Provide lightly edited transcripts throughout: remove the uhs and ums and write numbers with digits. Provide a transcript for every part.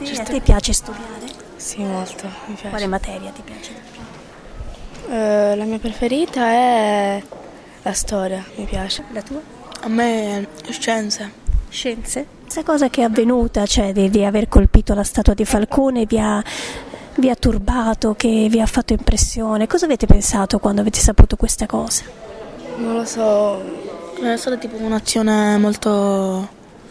Sì, a te piace studiare? Sì, molto, mi piace. Quale materia ti piace di più? La mia preferita è la storia, mi piace. La tua? A me scienze. Scienze? Questa cosa che è avvenuta, cioè di aver colpito la statua di Falcone, vi ha turbato, che vi ha fatto impressione? Cosa avete pensato quando avete saputo questa cosa? Non lo so, È stata tipo un'azione molto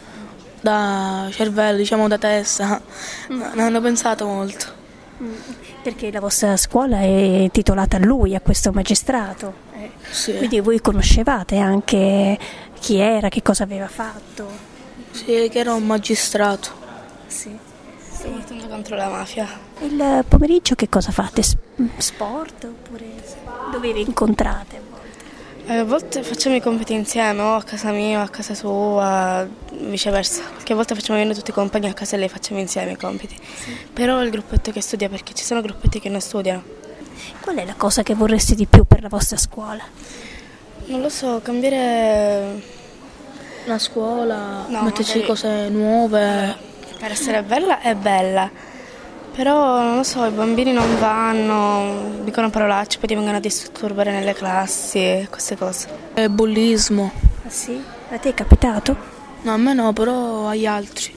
da cervello, diciamo da testa. Ne hanno pensato molto. Perché la vostra scuola è intitolata a lui, a questo magistrato. Sì. Quindi voi conoscevate anche chi era, che cosa aveva fatto. Sì, che era un magistrato. Sì. stiamo lottando contro la mafia. Il pomeriggio che cosa fate? Sport oppure dove vi incontrate a volte? A volte facciamo i compiti insieme, o a casa mia o a casa sua, viceversa. Qualche volta facciamo venire tutti i compagni a casa e le facciamo insieme i compiti. Sì. Però il gruppetto che studia, perché ci sono gruppetti che non studiano. Qual è la cosa che vorreste di più per la vostra scuola? Non lo so, cambiare La scuola, No, metterci magari- cose nuove. per essere bella è bella. Però non lo so, i bambini non vanno, dicono parolacce, poi ti vengono a disturbare nelle classi, queste cose. E bullismo. Ah sì? A te è capitato? No, a me no, però agli altri.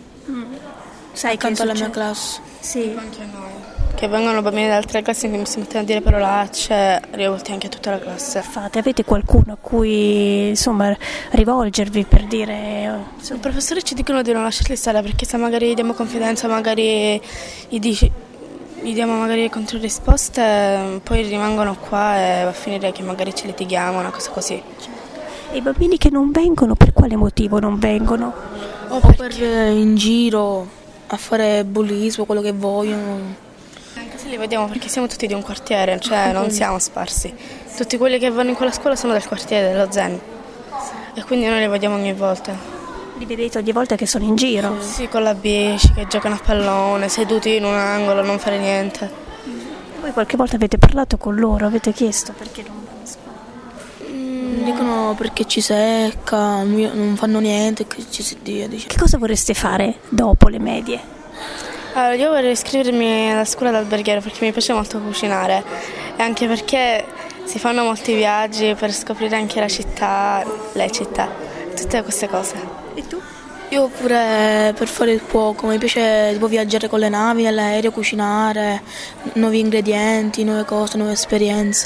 Sai Accanto alla mia succede? classe. Sì. Anche a noi. Che vengono bambini da altre classi che mi si mettono a dire parolacce, rivolti anche a tutta la classe. Fate, avete qualcuno a cui insomma rivolgervi per dire I professori ci dicono di non lasciarli stare perché se magari gli diamo confidenza, magari gli diamo magari controrisposte, poi rimangono qua e va a finire che magari ci litighiamo, una cosa così. e i bambini che non vengono per quale motivo non vengono? O per in giro a fare bullismo, quello che vogliono. Anche se li vediamo perché siamo tutti di un quartiere, cioè non siamo sparsi. Tutti quelli che vanno in quella scuola sono del quartiere, dello Zen. E quindi noi li vediamo ogni volta. Li vedete ogni volta che sono in giro? Sì, con la bici, che giocano a pallone, seduti in un angolo, non fare niente. Voi qualche volta avete parlato con loro, avete chiesto perché non vanno a scuola? Dicono perché ci secca, non fanno niente, che ci si dia, dice. Che cosa vorreste fare dopo le medie? Allora, io vorrei iscrivermi alla scuola d'alberghiero perché mi piace molto cucinare e anche perché si fanno molti viaggi per scoprire anche la città, le città, tutte queste cose. E tu? Io pure per fare il cuoco, mi piace tipo viaggiare con le navi, nell'aereo, cucinare, nuovi ingredienti, nuove cose, nuove esperienze.